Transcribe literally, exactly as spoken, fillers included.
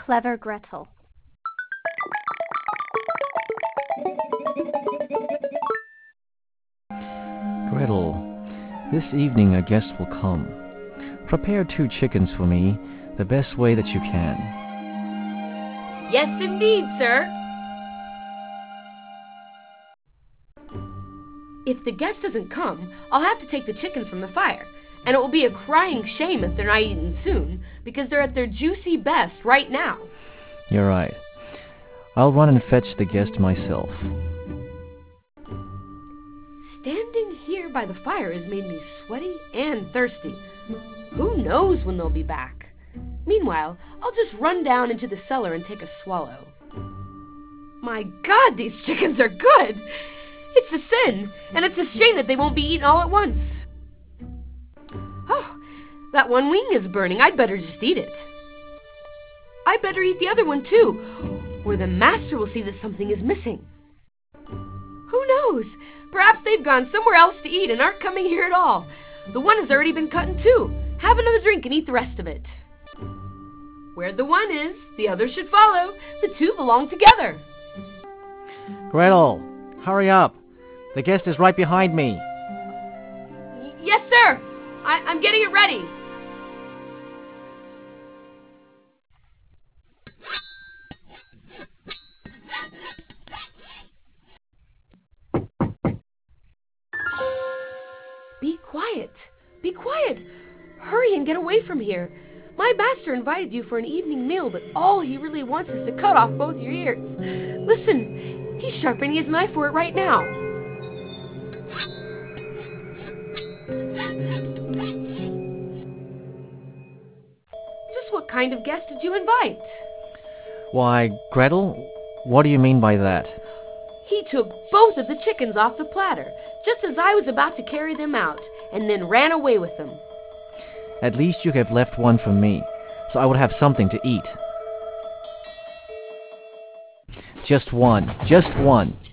Clever Gretel. Gretel, this evening a guest will come. Prepare two chickens for me, the best way that you can. Yes, indeed, sir. If the guest doesn't come, I'll have to take the chickens from the fire, and it will be a crying shame if they're not eaten soon, because they're at their juicy best right now. You're right. I'll run and fetch the guest myself. Standing here by the fire has made me sweaty and thirsty. Who knows when they'll be back? Meanwhile, I'll just run down into the cellar and take a swallow. My God, these chickens are good! It's a sin, and it's a shame that they won't be eaten all at once. Oh, that one wing is burning. I'd better just eat it. I'd better eat the other one too, or the master will see that something is missing. Who knows? Perhaps they've gone somewhere else to eat and aren't coming here at all. The one has already been cut in two. Have another drink and eat the rest of it. Where the one is, the other should follow. The two belong together. Gretel, hurry up. The guest is right behind me. Y- yes, sir. I- I'm getting it ready. Be quiet. Be quiet. Hurry and get away from here. My master invited you for an evening meal, but all he really wants is to cut off both your ears. Listen, he's sharpening his knife for it right now. Just what kind of guest did you invite? Why, Gretel, what do you mean by that? He took both of the chickens off the platter, just as I was about to carry them out, and then ran away with them. At least you have left one for me, so I would have something to eat. Just one, just one.